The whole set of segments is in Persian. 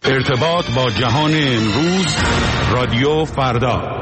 ارتباط با جهان امروز، رادیو فردا.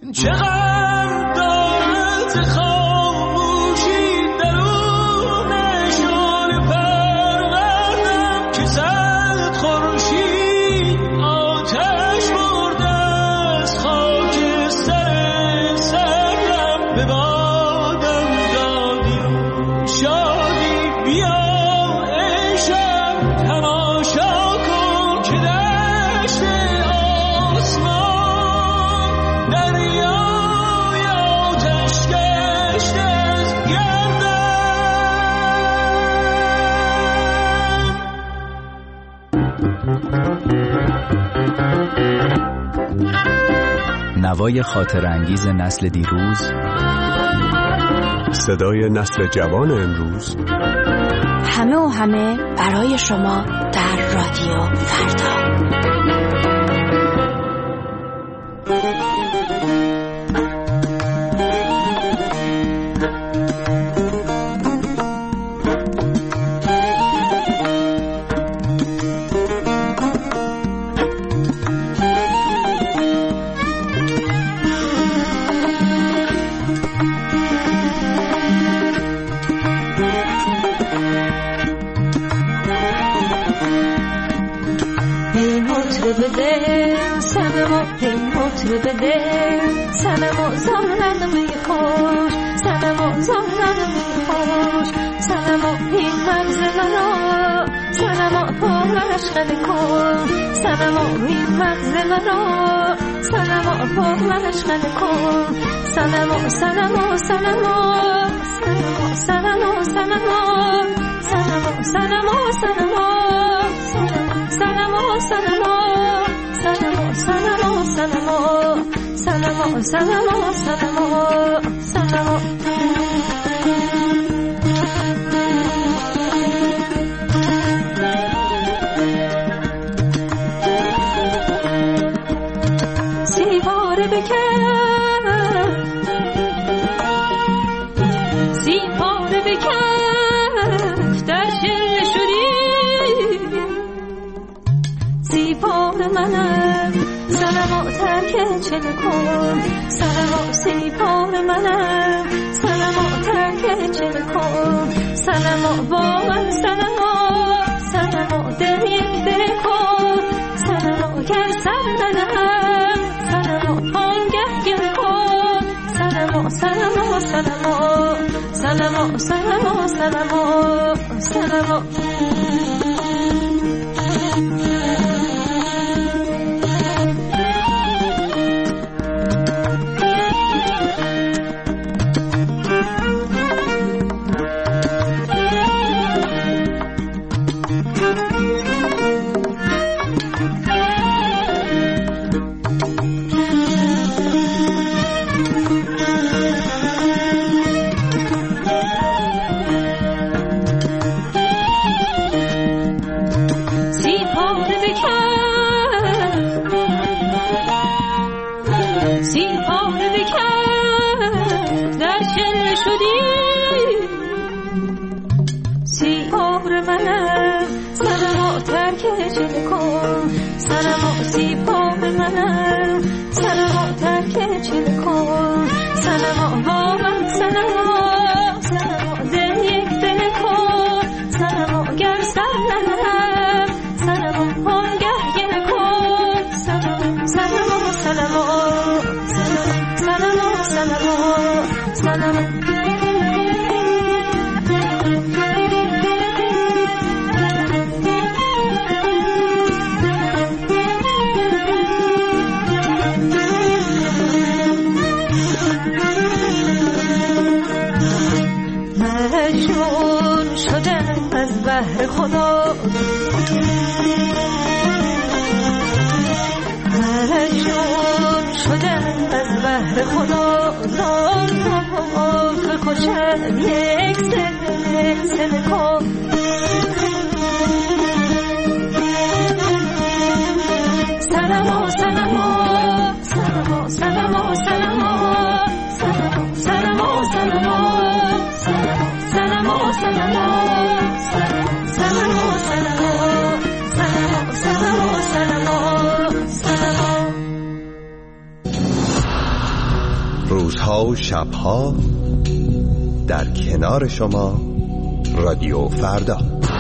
چقدر دارد خاموشی درون شعله پروردم که صد خورشید آتش برده از خاکستر سرم به بادم دادی شادی بیا ای شب تماشا کن که دشت آسمان دریای آتش گشته از گردم. نوای خاطر انگیز نسل دیروز، صدای نسل جوان امروز، همه و همه برای شما در رادیو فردا. سنما زارن میخوش سنما زارن میخوش سنما این مغزل را سنما پرش خلی کن سنما این مغزل را سنما پرش خلی کن سنما سنما سنما سنما سنما سنما سنما سنما سنما سنما سنما سنما سنما سنما سنما سیباره بکن سیباره بکن در شل شدی سیباره منم سنما ترک چل کن سنما سیبار منم سنما ترک چل کن سنما با من سنما دل یک دل کن سنما گر سر ندهم سنما آنگه گل کن سنما سنما سنما سنما سنما سنما سنما مجنون شدم از بحر خدا مجنون شدم از بحر خدا زان خوشم یک سل کن سلام سلام سلام سلام سلام سلام سلام سلام روزها و شبها در کنار شما رادیو فردا.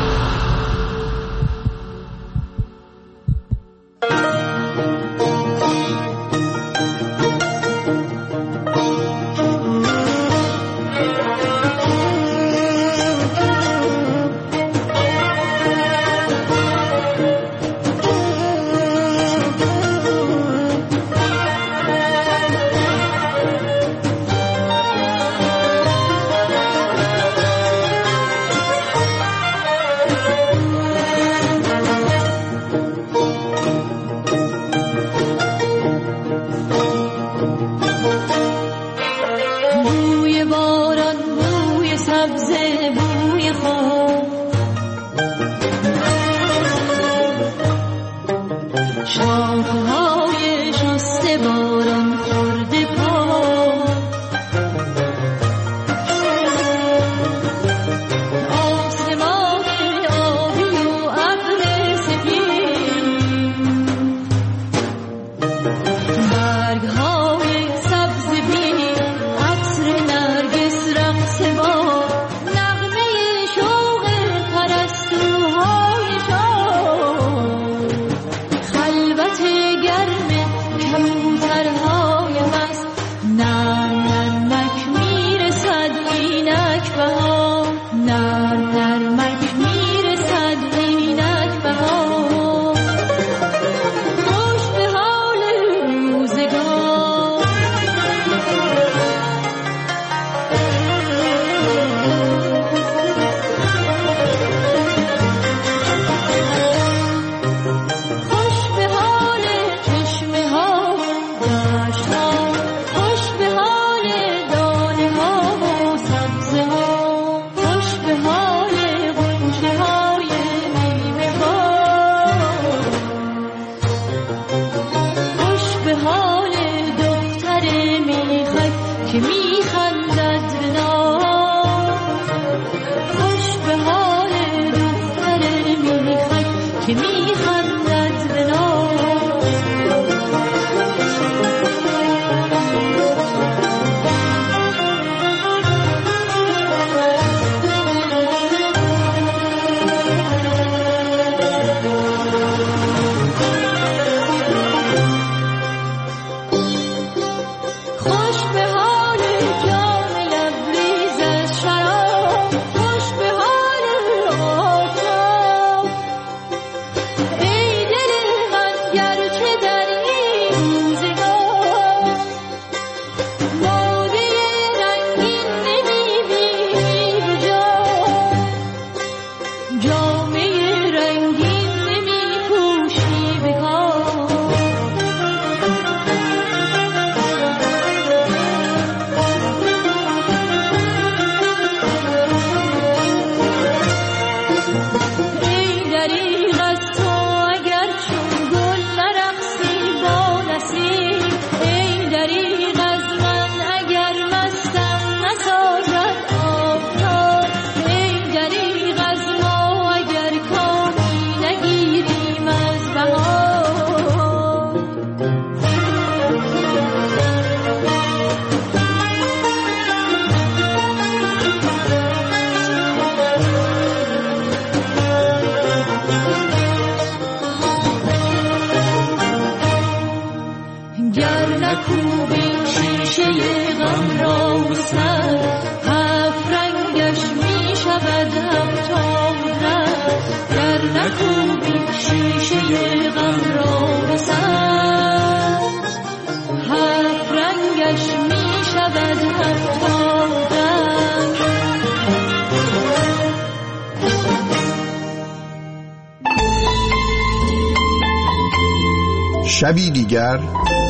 شبی دیگر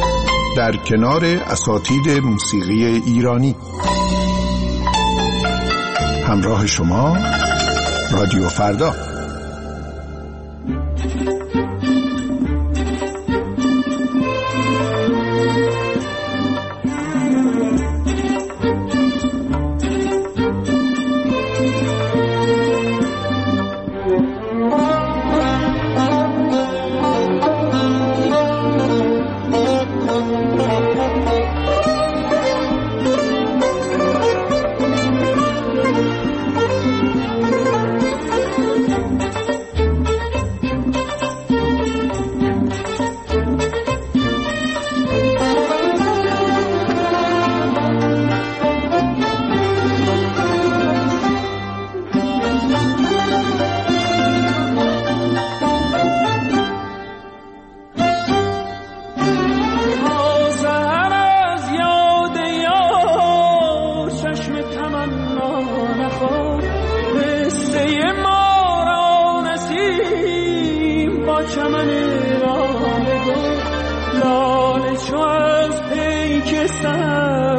در کنار اساتید موسیقی ایرانی. همراه شما رادیو فردا.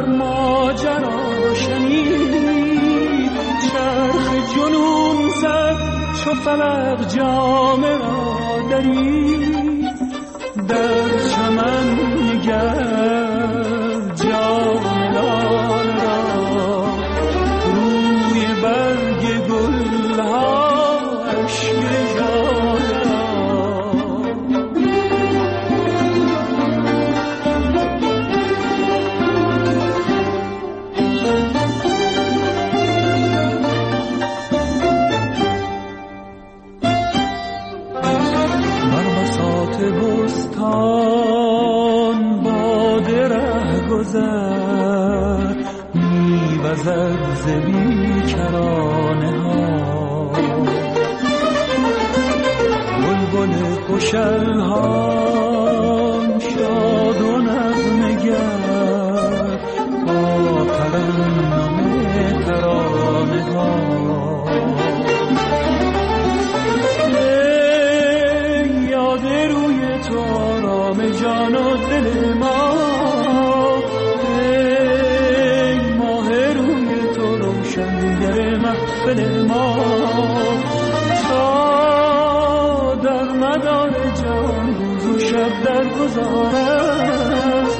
سر ماجرا شنید، چرخ جنون زد چو فلق جامه را درید. در چمن نگر جام لال را، روی برگ گلها اشک ژاله را. بر بساط بستان باد ره گذر، میوزد ز بیکرانه ها. بلبل خوشالهام شاد و نغمه‌گر، با ترنم ترانه ها. یاد روی تو آرام جان و دل ما، ای ماه روی تو روشنگر محفل ما. تا در مدار جان روز و شب در گذارد،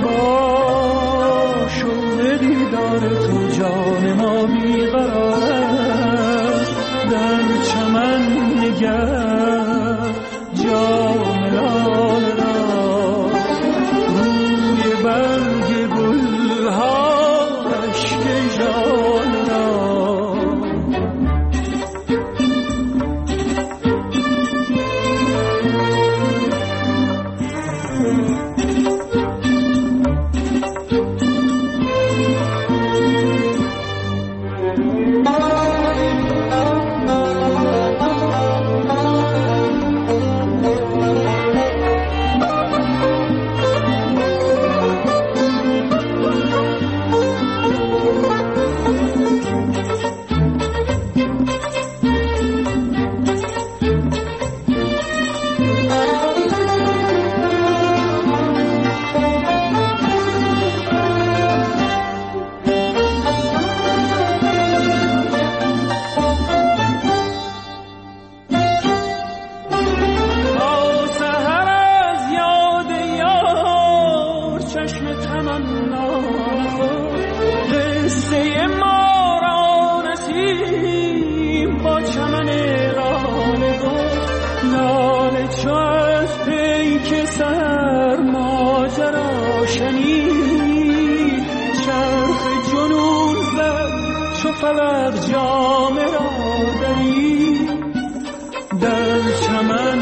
با شوق دیدار تو جان ما بیقرار است. در چمن نگر جام لال را، روی برگ گلها اشک ژاله را. فلق جام را درید. در چمن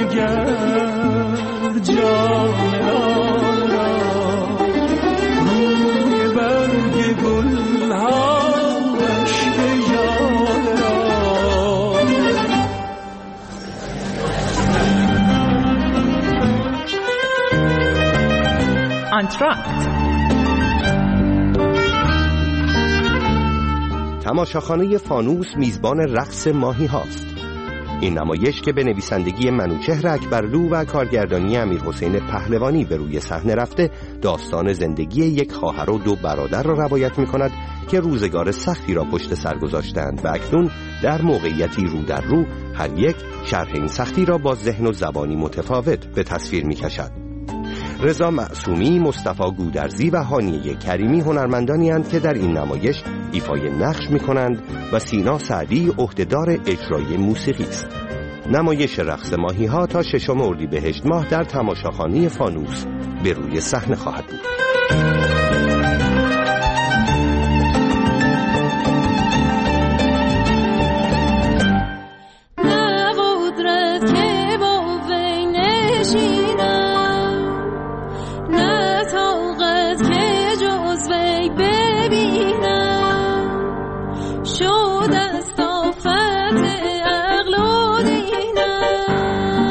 نگر جام لال را، روی برگ گلها اشک ژاله را. انتراکت تماشاخانه فانوس میزبان رقص ماهی هاست. این نمایش که به نویسندگی منوچهر اکبرلو و کارگردانی امیرحسین پهلوانی به روی صحنه رفته، داستان زندگی یک خواهر و دو برادر را روایت می کند که روزگار سختی را پشت سر گذاشتند و اکنون در موقعیتی رو در رو هر یک شرح این سختی را با ذهن و زبانی متفاوت به تصویر می کشد. رضا معصومی، مصطفی گودرزی و هانیه کریمی هنرمندانی هستند که در این نمایش ایفای نقش می‌کنند و سینا سعدی عهدهدار اجرای موسیقی است. نمایش رقص ماهی‌ها تا 6 اردیبهشت ماه در تماشاخانه فانوس به روی صحنه خواهد بود.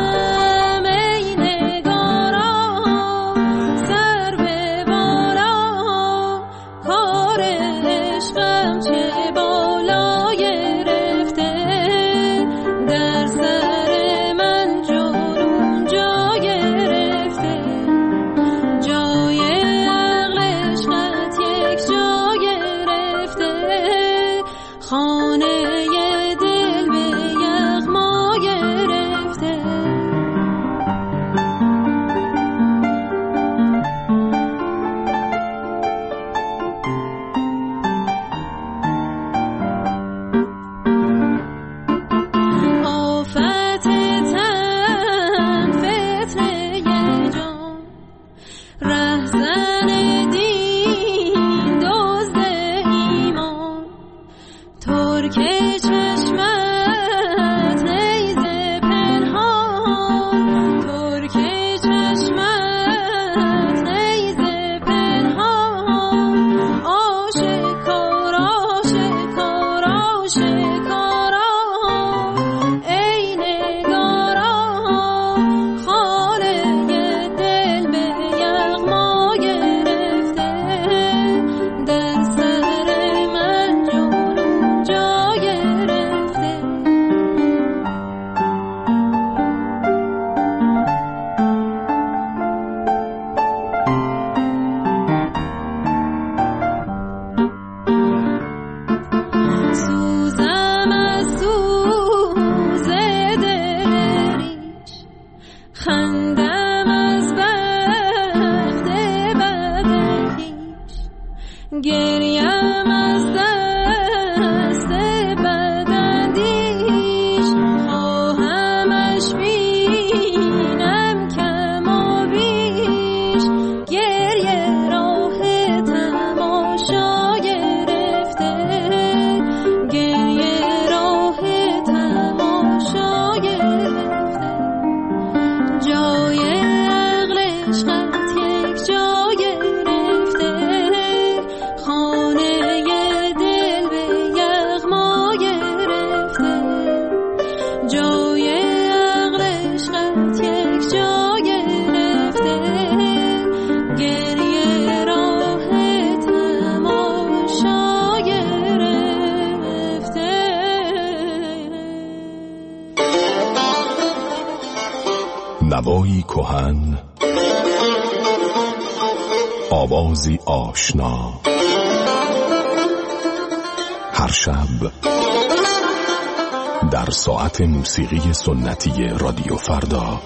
سر به بالا خانه دل به یغما گرفته. آفت تن فتنه جان رهزن دین دزد ایمان ترک چشمت نیزه پنهان ترک چشمت نیزه پنهان آشکار آشکار آشکار ای نگاران خانه دل به یغما گرفته در سر من جنون جا گرفته. سوزم از سوز دل ریش خندم از بخت بد خویش گریم از دست بداندیش خواهمش بینم کم و بیش گریه راه تماشا گرفته گریه راه تماشا گرفته. جای عقل عشقت یک جا گرفته خانه دل به یغما گرفته. جای عقل عشقت یک جا گرفته گریه راه تماشا گرفته. نوایی کهن، آوازی آشنا، هر شب در ساعت موسیقی سنتی رادیو فردا.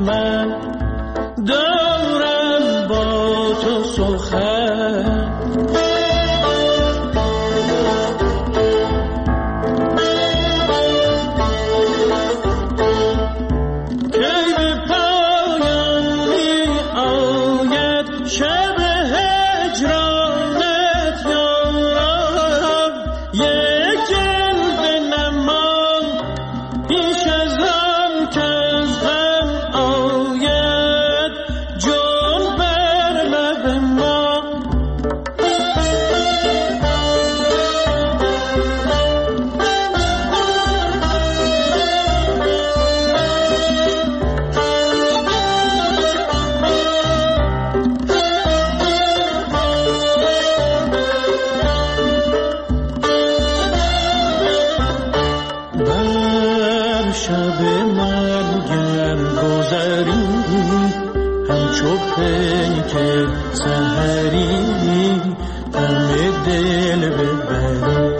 دارم با تو سخن پیک سحری غم دل ببری.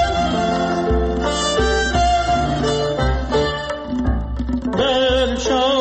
Show